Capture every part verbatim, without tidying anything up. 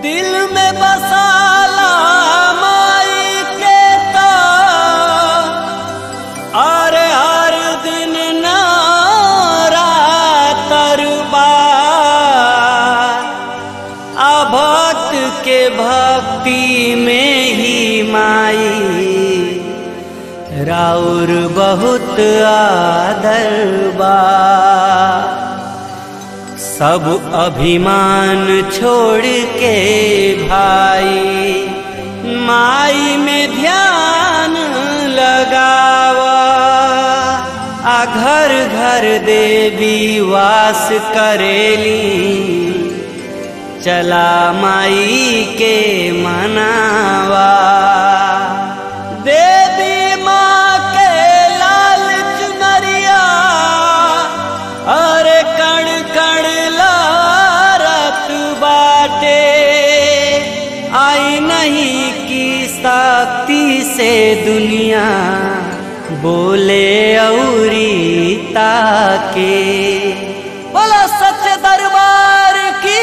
दिल में बसाला माई के तो और हर दिन नारातरबा भक्त के भक्ति में ही माई राउर बहुत आदरबा। सब अभिमान छोड़ के भाई माई में ध्यान लगावा। आ घर घर देवी वास करेली चला माई के मनावा। देवी माँ के लाल चुनरिया अरे कण कण लारत बाटे। आई नहीं की शक्ति से दुनिया बोले औरी ताके। बोलो सच्चे दरबार की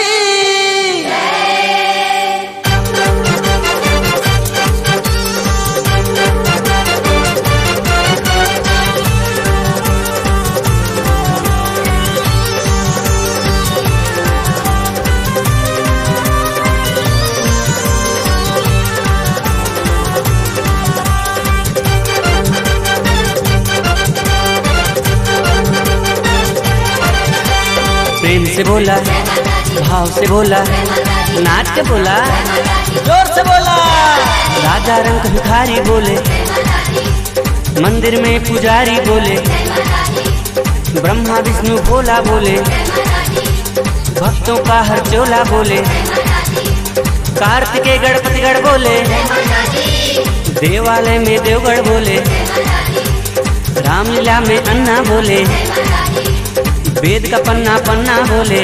प्रेम से बोला, भाव से बोला, नाच के बोला, जोर से बोला। राजा रंग भिखारी बोले, मंदिर में पुजारी बोले, ब्रह्मा विष्णु भोला बोले, भक्तों का हर चोला बोले, कार्तिकेय गणपति गढ़ बोले, देवालय में देवगढ़ बोले, रामलीला में अन्ना बोले, वेद का पन्ना पन्ना बोले।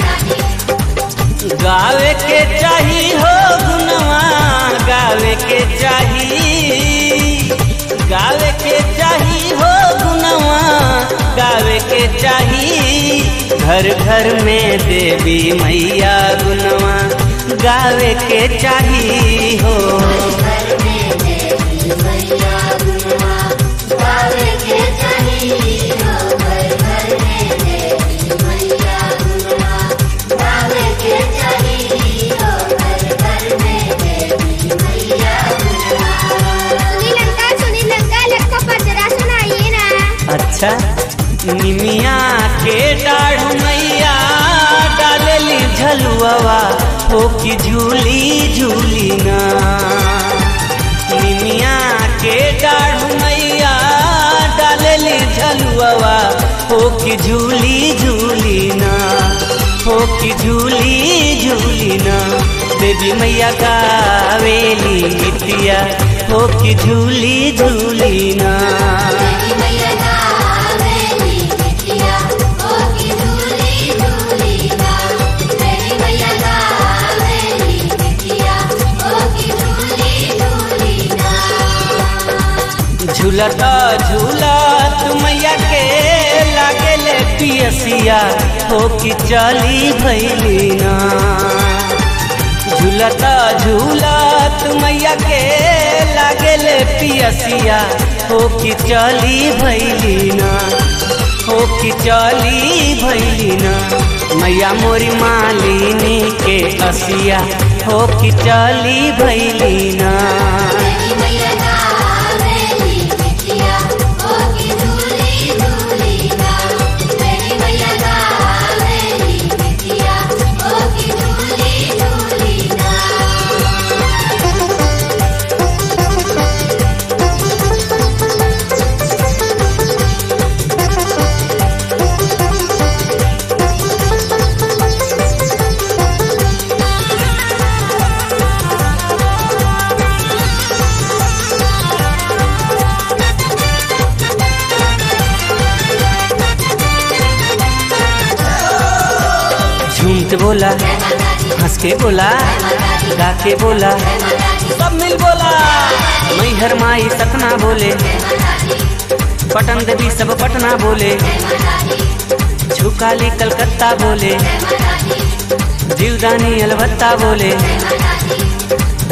गावे के चाही हो गुनवा, गावे के चाही, गावे के चाही हो गुनवा, गावे के चाही। घर घर में देवी मैया गुनवा गावे के चाही हो। अच्छा निमिया के डाढ़ मैया डालेली झलुआ हो कि झूली झूली ना। निमिया के डाढ़ मैया डालेली झलुआ हो कि झूली झूली ना, हो कि झूली झूली ना। देवी मैया गावेली गीतिया हो कि झूली झूली ना। झूलता झूलत मैया के लागेले पियसिया हो कि चली भैली ना। झूलता झूलत मैया के लागेले पियसिया हो कि चली भैली ना, हो कि चली भैली ना। मैया मोरी मालिनी के असिया हो कि चली भैली ना। झूम के बोला, हंस के बोला, गा के बोला, सब मिल बोला। मैहर माई सतना बोले, पटन देवी सब पटना बोले, झुकाली कलकत्ता बोले, जीवदानी अलबत्ता बोले।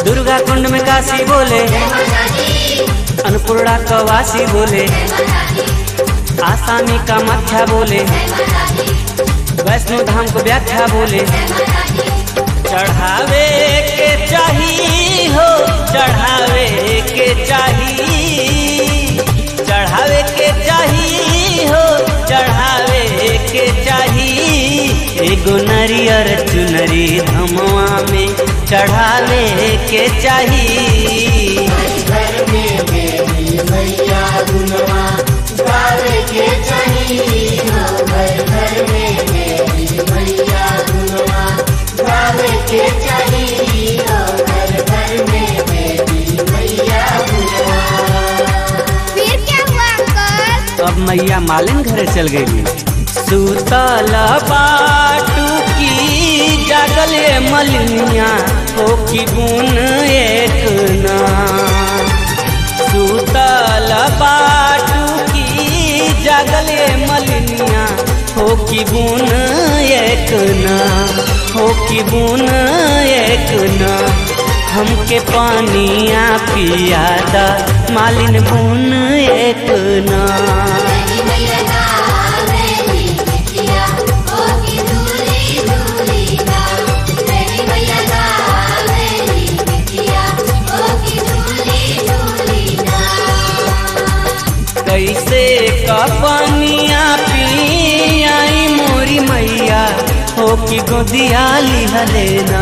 दुर्गा कुंड में काशी बोले, अन्नपूर्णा कवासी बोले, आसामी का मध्या बोले, वैष्णो धाम को व्याख्या बोले। चढ़ावे के चाही हो, चढ़ावे के चाही, चढ़ावे के चाही हो, चढ़ावे के चाही। एगो नरियर चुनरी धमवा में चढ़ावे के चाही। घर में देवी मैया गुनवा गावे के चाही हो, घर घर में देवी मैया गुनवा गावे के चाही हो, घर घर में देवी मैया गुनवा। फिर क्या हुआ अंकल? अब मैया मालिन घरे चल गई। सुतल बाटू की जागले मलिनिया हो की गुन एक ना। सुतल बाटू की जागले मलिनिया हो की गुन एक ना, हो की गुन एक ना। हमके पानिया पियादा मालिन गुन एक ना। कैसे कपनिया पियाई मोरी मैया हो की गोदिया लिहलेना।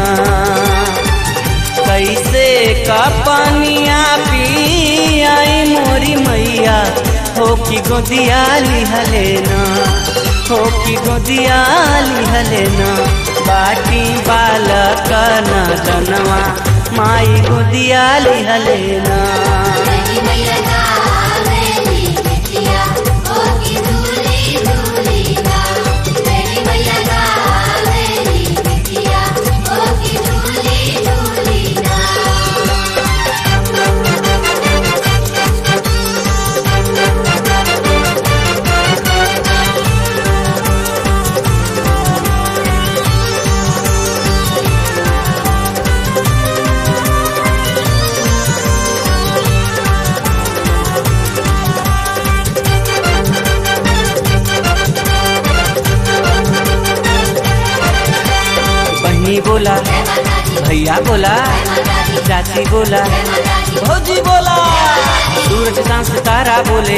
कैसे कपनिया पियाई मोरी मैया हो की गोदिया लिहलेना, हो की गोदिया लिहलेना। बाटी बालक न जनवा माई गोदिया लिहलेना। बोला भैया बोला, चाची बोला, भौजी बोला, सूरज चांद सितारा बोले,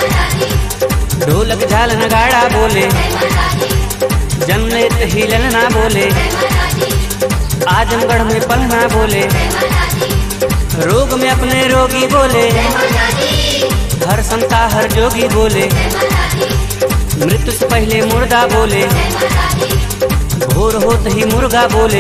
ढोलक झाल नगाड़ा बोले, जन्नत हिलन ना बोले, आजमगढ़ में पलना बोले, रोग में अपने रोगी बोले, हर संता हर जोगी बोले, मृत्यु से पहले मुर्दा बोले, भोर होत ही मुर्गा बोले।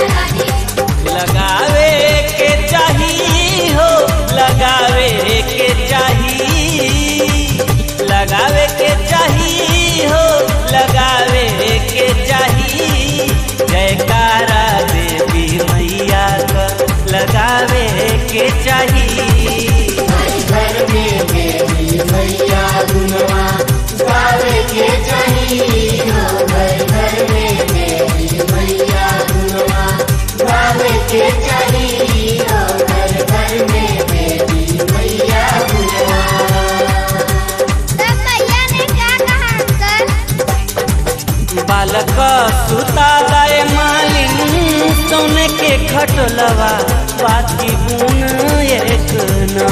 लगावे के चाही हो, लगावे के चाही, लगावे के चाही हो, लगावे के चाही। जयकारा देवी मैया का लगावे के चाही। घर में देवी मैया गुनवा गावे के चाही हो, घर घर में देवी मैया गुनवा गावे के चाही हो, घर घर में देवी मैया गुनवा। तब मैया ने क्या कहा अंकल? बालक सुता दाए मालिन सोने के खटलवा बाकी गुन एक ना।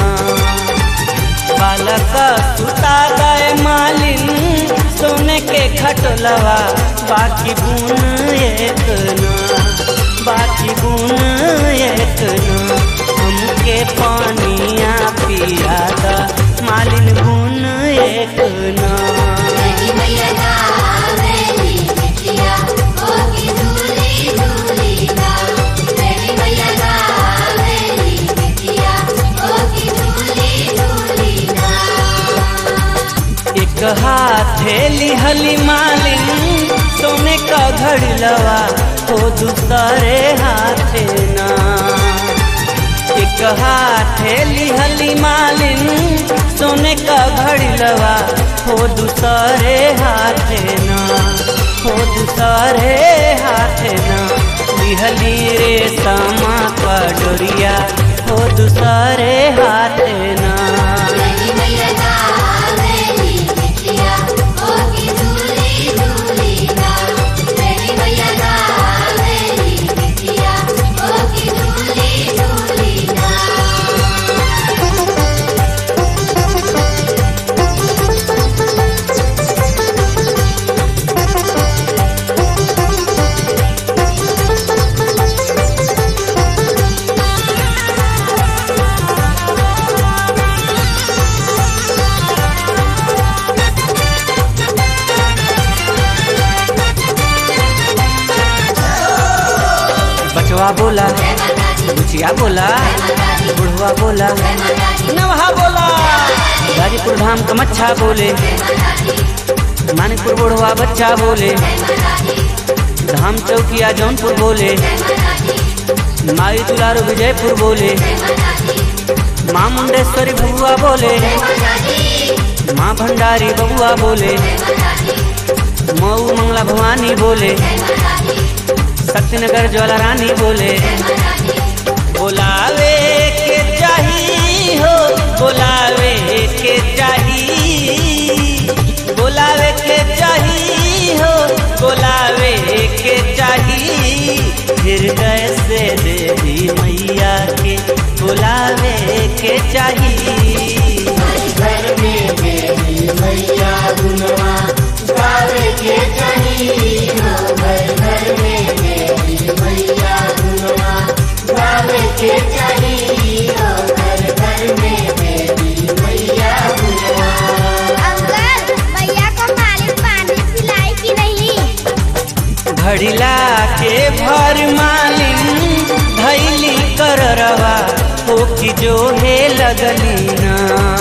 बालक सुता दाए मालिन सोने के खटलवा बाकी गुन एक ना, बाकी गुन एक ना। हमके पानिया पियादा मालिन गुन एक ना। एक हाथे लिहली मालिन सोने का घड़लवा हो, दूसरे हाथे ना। एक हाथे लिहली मालिन सोने का घड़लवा हो, दूसरे हाथे ना, हो दूसरे हाथे ना। लिहली रे समा का डोरिया दूसरे हाथे ना। मेरी मैया गावेली बिटिया ओ की झूली झूली ना। मेरी मैया गावेली बिटिया ओ की झूली झूली ना। बचवा बोला, बुचिया बोला, बुढ़वा बोला, नवहा बोला। गाजीपुर धाम का मच्छा बोले, मानिकपुर बुढ़वा बच्चा बोले, धाम चौकिया जौनपुर बोले, माई दुलारू विजयपुर बोले, माँ मुंडेश्वरी बुआ बोले, माँ भंडारी बबुआ बोले, मऊ मंगला भवानी बोले, शक्तिनगर ज्वाला रानी बोले। बोलावे के चाही हो, बोलावे के चाही, बोलावे के चाही हो, बोलावे के चाही। हृदय से देवी मैया के बुलावे के चाही। घर में देवी मैया गुनवा गावे के चाही हो। घर घर में देवी मैया गुनवा गावे के चाही हो। घर घर में देवी मैया गुनवा। अंकल भैया को मालिक पानी पिलाई कि नहीं? घड़िला के भर मालिन धैली कररवा हो कि जो है लगली ना।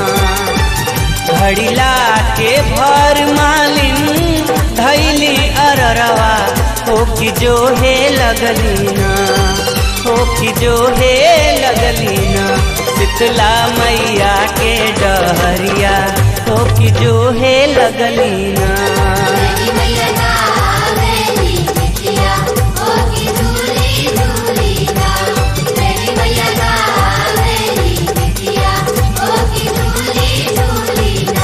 घड़िला के भर मालिन धैली अररवा हो कि जो है लगली ना। हो कि जो है लगली ना। शीतला मैया के डहरिया हो कि जो है लगली ना। मेरी मैया गावेली बिटिया ओ की झूली झूली ना। मेरी मैया गावेली बिटिया ओ की झूली झूली ना।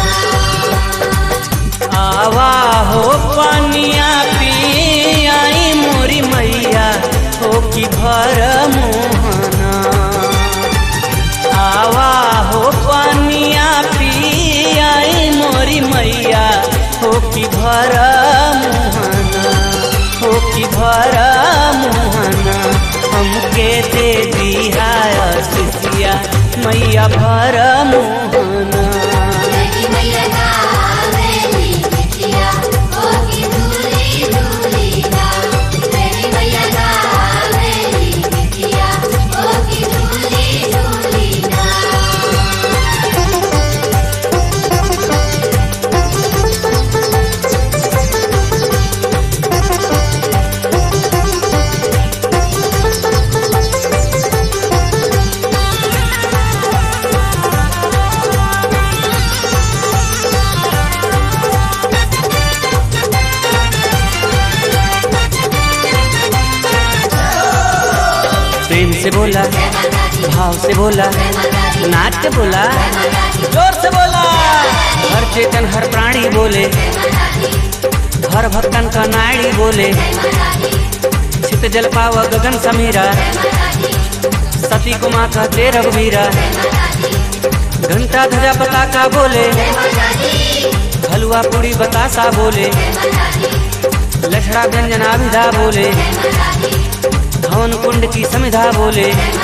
आवा हो पानिया पी आई मोरी मैया हो कि भर मोहना। आवा हो पानिया पी आई मोरी मैया हो कि भर मोहना। हो कि भर मोहना। हमके दे दिया शिष्या मैया भर मोहना। मेरी मैया गावेली बिटिया ओ की झूली झूली ना। मेरी मैया गावेली बिटिया ओ की झूली झूली ना। प्रेम से बोला, भाव से बोला, नाच के बोला, जोर से बोला। हर चेतन हर प्राणी बोले, हर भक्तन का नाड़ी बोले। छित जल पाव गगन समीरा, सती को माँ कहते रघुवीरा। घंटा ध्वजा पताका बोले, हलवा पूरी बतासा बोले। लठड़ा व्यंजना विधा बोले, हवन कुंड की समिधा बोले।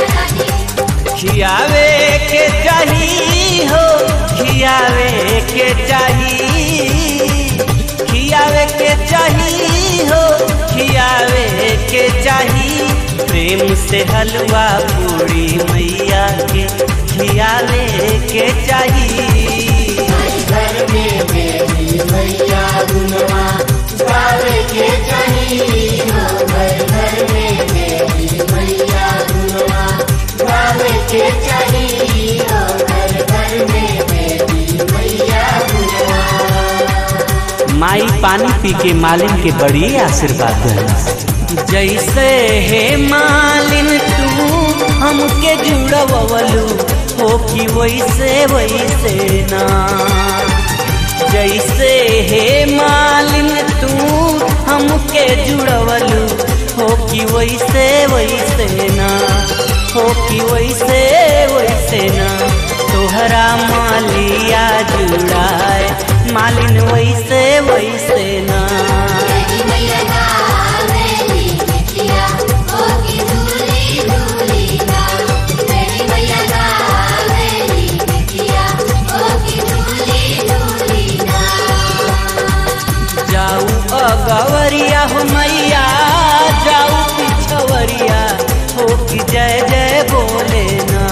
खियावे के चाही हो, खियावे के चाही, खियावे के चाही हो, खियावे के चाही। प्रेम से हलवा पूरी मैया के खियावे के चाही। घर में देवी मैया गुनवा गावे के चाही हो। घर घर में देवी मैया गुनवा गावे के चाही हो। घर घर में देवी मैया गुनवा। माई पानी पी के मालिन के बड़ी आशीर्वाद देना। जैसे है मालिन तू हमके जुड़वलू हो कि वैसे वैसे ना। जैसे हे मालिन तू हमके जुड़वलू हो कि वैसे वैसे ना, हो कि वैसे वैसे ना। तोहरा मालिया जुड़ाए मालिन वैसे वैसे ना। जाऊ अगवरिया हो मैया जाऊ पिछवरिया हो कि जय जय बोले ना।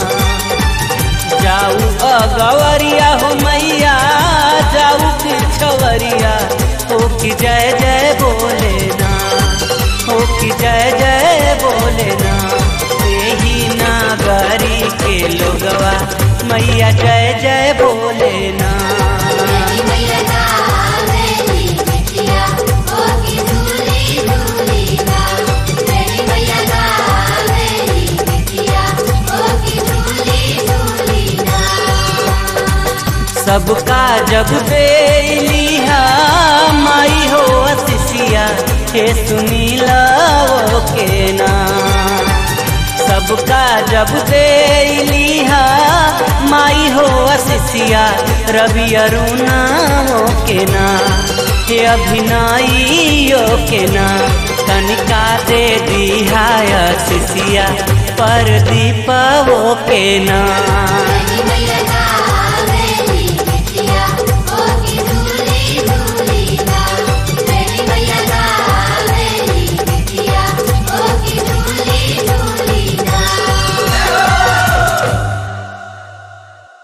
जाऊ अगवरिया हो मैया जाऊ पिछवरिया हो कि जय जय बोले ना, हो कि जय जय बोले ना। यही नागरी के लोगवा मैया जय जय बोले ना। सबका जब बेलिया माई हो असिसिया हे सुनीला वो के ना। सबका जब बेलिया माई हो असिसिया रवि अरुणा हो के ना। हे अभिनयो के ना तनिका दे दिया असिसिया पर दीपा वो के ना।